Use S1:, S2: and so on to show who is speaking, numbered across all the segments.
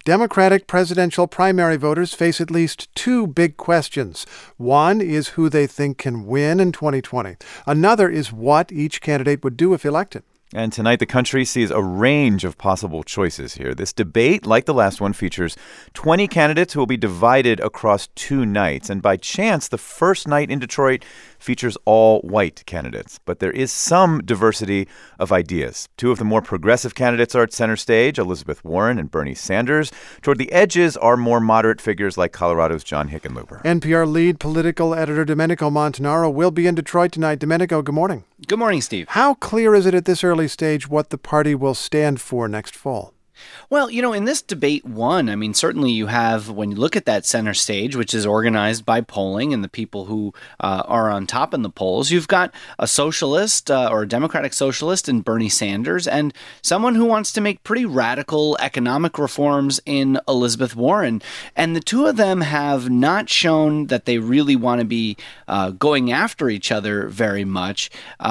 S1: Democratic presidential primary voters face at least two big questions. One is who they think can win in 2020. Another is what each candidate would do if elected.
S2: And tonight, the country sees a range of possible choices here. This debate, like the last one, features 20 candidates who will be divided across two nights. And by chance, the first night in Detroit features all white candidates. But there is some diversity of ideas. Two of the more progressive candidates are at center stage, Elizabeth Warren and Bernie Sanders. Toward the edges are more moderate figures like Colorado's John Hickenlooper.
S1: NPR lead political editor Domenico Montanaro will be in Detroit tonight. Domenico, good morning.
S3: Good morning, Steve.
S1: How clear is it at this early stage what the party will stand for next fall?
S3: Well, in this debate one, certainly you have, when you look at that center stage, which is organized by polling and the people who are on top in the polls, you've got a socialist or a Democratic socialist in Bernie Sanders and someone who wants to make pretty radical economic reforms in Elizabeth Warren. And the two of them have not shown that they really want to be going after each other very much.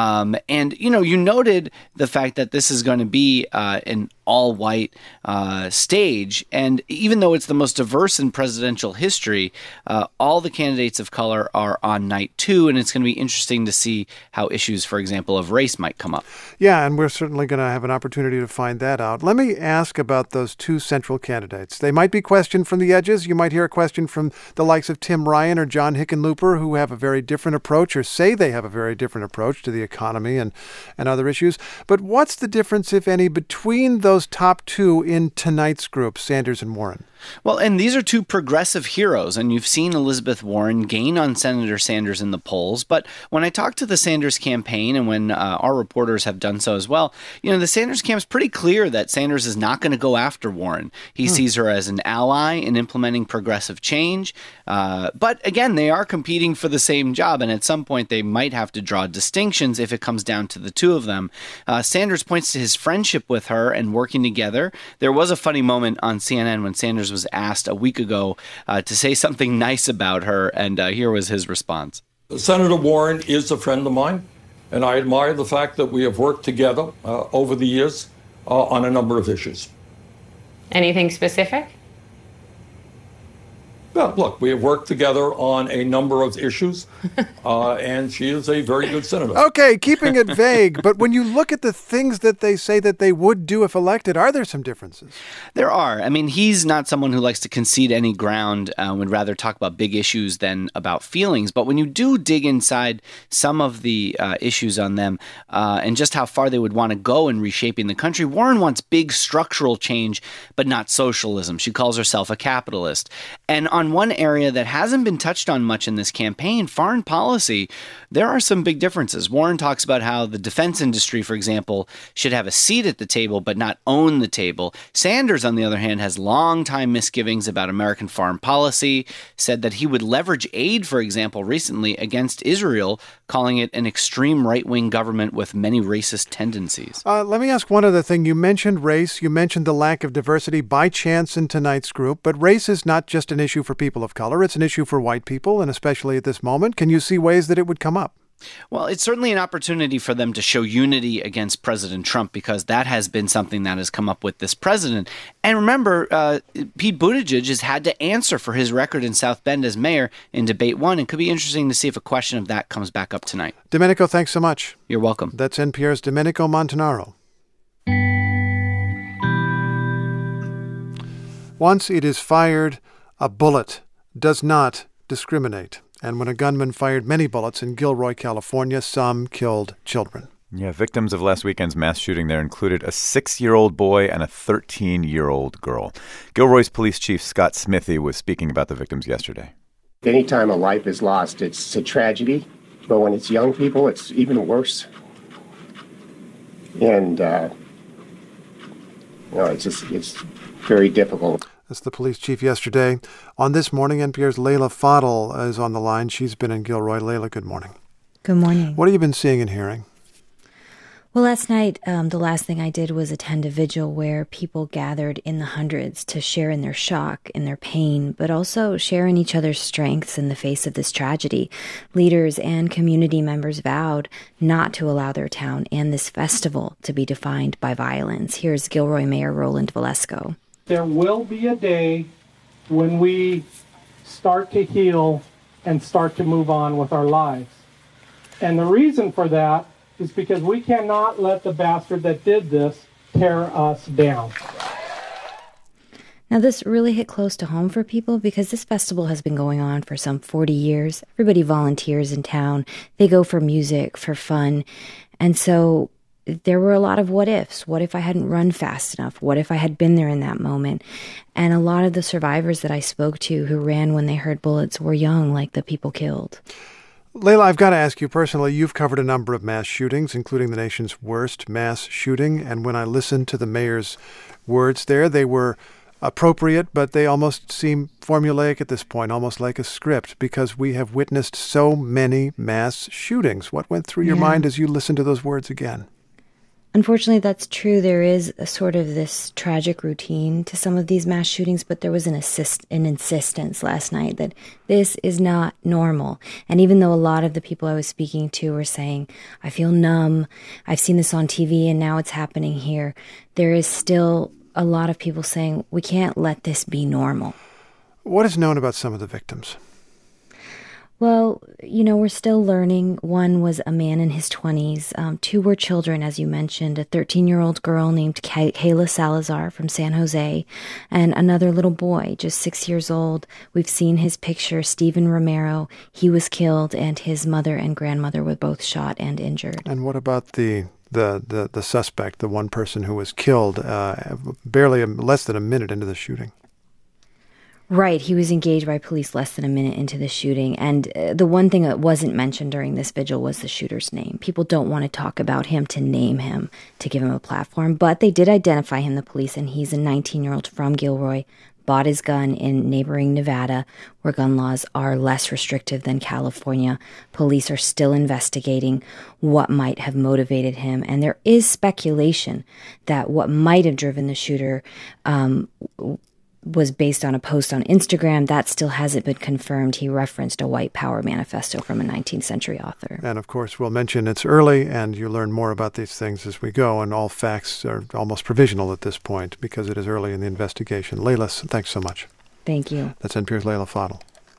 S3: You noted the fact that this is going to be an all-white stage. And even though it's the most diverse in presidential history, all the candidates of color are on night two, and it's going to be interesting to see how issues, for example, of race might come up.
S1: Yeah, and we're certainly going to have an opportunity to find that out. Let me ask about those two central candidates. They might be questioned from the edges. You might hear a question from the likes of Tim Ryan or John Hickenlooper, who have a very different approach or say they have a very different approach to the economy and other issues. But what's the difference, if any, between those top two in tonight's group, Sanders and Warren?
S3: Well, and these are two progressive heroes, and you've seen Elizabeth Warren gain on Senator Sanders in the polls. But when I talk to the Sanders campaign, and when our reporters have done so as well, the Sanders camp's pretty clear that Sanders is not going to go after Warren. He sees her as an ally in implementing progressive change. But again, they are competing for the same job, and at some point they might have to draw distinctions if it comes down to the two of them. Sanders points to his friendship with her and working together. There was a funny moment on CNN when Sanders was asked a week ago to say something nice about her, and here was his response.
S4: Senator Warren is a friend of mine, and I admire the fact that we have worked together over the years on a number of issues.
S5: Anything specific?
S4: Well, look, we have worked together on a number of issues, and she is a very good senator.
S1: Okay, keeping it vague, but when you look at the things that they say that they would do if elected, are there some differences?
S3: There are. He's not someone who likes to concede any ground, would rather talk about big issues than about feelings. But when you do dig inside some of the issues on them and just how far they would want to go in reshaping the country, Warren wants big structural change, but not socialism. She calls herself a capitalist. And on one area that hasn't been touched on much in this campaign, foreign policy, there are some big differences. Warren talks about how the defense industry, for example, should have a seat at the table but not own the table. Sanders, on the other hand, has long-time misgivings about American foreign policy, said that he would leverage aid, for example, recently against Israel, calling it an extreme right-wing government with many racist tendencies.
S1: Let me ask one other thing. You mentioned race. You mentioned the lack of diversity by chance in tonight's group, but race is not just an issue for people of color. It's an issue for white people, and especially at this moment. Can you see ways that it would come up?
S3: Well, it's certainly an opportunity for them to show unity against President Trump, because that has been something that has come up with this president. And remember, Pete Buttigieg has had to answer for his record in South Bend as mayor in debate one. It could be interesting to see if a question of that comes back up tonight.
S1: Domenico, thanks so much.
S3: You're welcome.
S1: That's NPR's Domenico Montanaro. Once it is fired, a bullet does not discriminate. And when a gunman fired many bullets in Gilroy, California, some killed children.
S2: Yeah, victims of last weekend's mass shooting there included a 6-year-old boy and a 13-year-old girl. Gilroy's police chief, Scott Smithy, was speaking about the victims yesterday.
S6: Anytime a life is lost, it's a tragedy. But when it's young people, it's even worse. And, it's very difficult.
S1: That's the police chief yesterday. On This Morning, NPR's Leila Fadel is on the line. She's been in Gilroy. Leila, good morning.
S7: Good morning.
S1: What have you been seeing and hearing?
S7: Well, last night, the last thing I did was attend a vigil where people gathered in the hundreds to share in their shock, in their pain, but also share in each other's strengths in the face of this tragedy. Leaders and community members vowed not to allow their town and this festival to be defined by violence. Here's Gilroy Mayor Roland Valesco.
S8: there will be a day when we start to heal and start to move on with our lives. And the reason for that is because we cannot let the bastard that did this tear us down.
S7: Now, this really hit close to home for people because this festival has been going on for some 40 years. Everybody volunteers in town. They go for music, for fun. And so there were a lot of what ifs. What if I hadn't run fast enough? What if I had been there in that moment? And a lot of the survivors that I spoke to who ran when they heard bullets were young, like the people killed.
S1: Layla, I've got to ask you personally, you've covered a number of mass shootings, including the nation's worst mass shooting. And when I listened to the mayor's words there, they were appropriate, but they almost seem formulaic at this point, almost like a script, because we have witnessed so many mass shootings. What went through your mind as you listened to those words again?
S7: Unfortunately, that's true. There is a sort of this tragic routine to some of these mass shootings, but there was an insistence last night that this is not normal. And even though a lot of the people I was speaking to were saying, I feel numb, I've seen this on TV and now it's happening here, there is still a lot of people saying, we can't let this be normal.
S1: What is known about some of the victims?
S7: Well, we're still learning. One was a man in his 20s. Two were children, as you mentioned, a 13-year-old girl named Kayla Salazar from San Jose, and another little boy, just 6 years old. We've seen his picture, Stephen Romero. He was killed, and his mother and grandmother were both shot and injured.
S1: And what about the suspect, the one person who was killed barely less than a minute into the shooting?
S7: Right. He was engaged by police less than a minute into the shooting. And the one thing that wasn't mentioned during this vigil was the shooter's name. People don't want to talk about him, to name him, to give him a platform. But they did identify him, the police, and he's a 19-year-old from Gilroy, bought his gun in neighboring Nevada, where gun laws are less restrictive than California. Police are still investigating what might have motivated him. And there is speculation that what might have driven the shooter was based on a post on Instagram. That still hasn't been confirmed. He referenced a white power manifesto from a 19th century author.
S1: And of course, we'll mention it's early, and you learn more about these things as we go, and all facts are almost provisional at this point because it is early in the investigation. Layla, thanks so much.
S7: Thank you.
S1: That's NPR's Layla Fadel.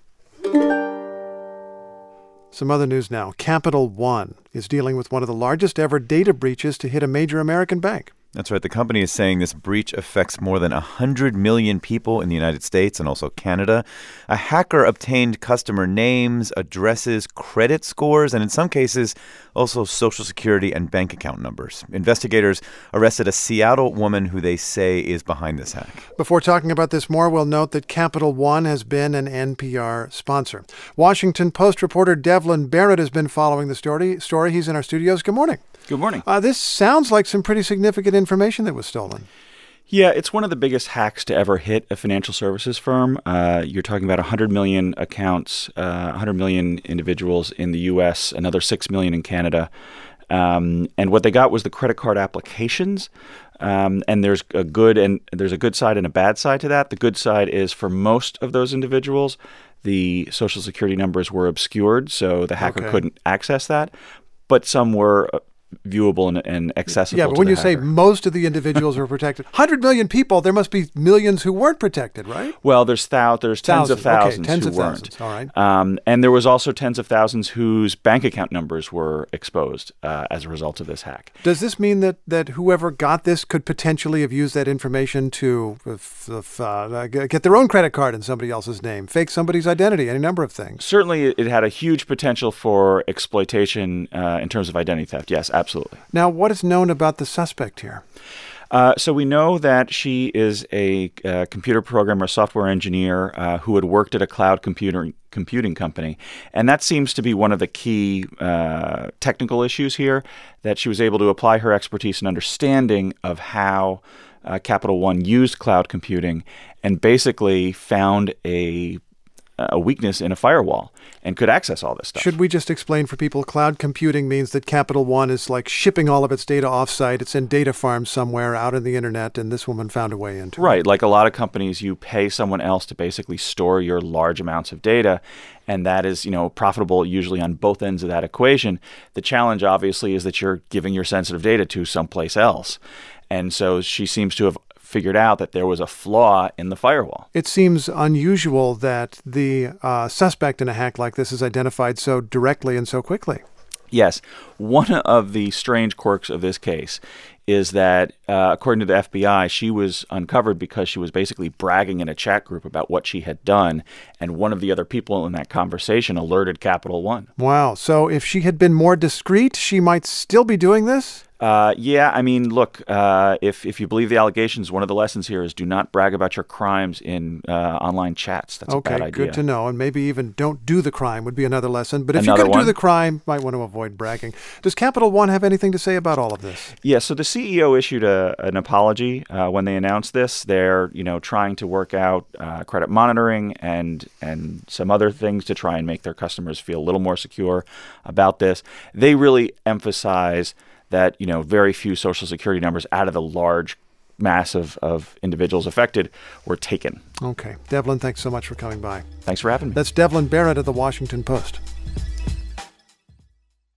S1: Some other news now. Capital One is dealing with one of the largest ever data breaches to hit a major American bank.
S2: That's right. The company is saying this breach affects more than 100 million people in the United States and also Canada. A hacker obtained customer names, addresses, credit scores, and in some cases, also Social Security and bank account numbers. Investigators arrested a Seattle woman who they say is behind this hack.
S1: Before talking about this more, we'll note that Capital One has been an NPR sponsor. Washington Post reporter Devlin Barrett has been following the story. He's in our studios. Good morning.
S9: Good morning.
S1: This sounds like some pretty significant information that was stolen.
S9: Yeah, it's one of the biggest hacks to ever hit a financial services firm. You're talking about 100 million accounts, 100 million individuals in the U.S., another 6 million in Canada. And what they got was the credit card applications. And there's a good side and a bad side to that. The good side is for most of those individuals, the Social Security numbers were obscured, so the hacker couldn't access that. But some were viewable and accessible.
S1: Yeah, but when you say most of the individuals are protected, 100 million people, there must be millions who weren't protected, right?
S9: Well, there's tens of thousands who weren't.
S1: All right.
S9: And there was also tens of thousands whose bank account numbers were exposed as a result of this hack.
S1: Does this mean that whoever got this could potentially have used that information to get their own credit card in somebody else's name, fake somebody's identity, any number of things?
S9: Certainly, it had a huge potential for exploitation in terms of identity theft. Yes, absolutely.
S1: Now, what is known about the suspect here?
S9: So we know that she is a computer programmer, software engineer who had worked at a cloud computing company. And that seems to be one of the key technical issues here, that she was able to apply her expertise and understanding of how Capital One used cloud computing and basically found a weakness in a firewall and could access all this stuff.
S1: Should we just explain for people, cloud computing means that Capital One is like shipping all of its data offsite. It's in data farms somewhere out in the internet, and this woman found a way into it.
S9: Right. Like a lot of companies, you pay someone else to basically store your large amounts of data, and that is, profitable usually on both ends of that equation. The challenge, obviously, is that you're giving your sensitive data to someplace else. And so she seems to have figured out that there was a flaw in the firewall.
S1: It seems unusual that the suspect in a hack like this is identified so directly and so quickly.
S9: Yes. One of the strange quirks of this case is that, according to the FBI, she was uncovered because she was basically bragging in a chat group about what she had done, and one of the other people in that conversation alerted Capital One.
S1: Wow. So if she had been more discreet, she might still be doing this?
S9: Yeah, I mean, look, if you believe the allegations, one of the lessons here is do not brag about your crimes in online chats. That's a bad idea.
S1: Okay, good to know. And maybe even don't do the crime would be another lesson. But if
S9: Another
S1: you're going to do
S9: one?
S1: the crime, might want to avoid bragging. Does Capital One have anything to say about all of this?
S9: Yeah, so the CEO issued an apology when they announced this. They're, trying to work out credit monitoring and some other things to try and make their customers feel a little more secure about this. They really emphasize that, very few Social Security numbers out of the large mass of individuals affected were taken.
S1: Okay. Devlin, thanks so much for coming by.
S9: Thanks for having me.
S1: That's Devlin Barrett of The Washington Post.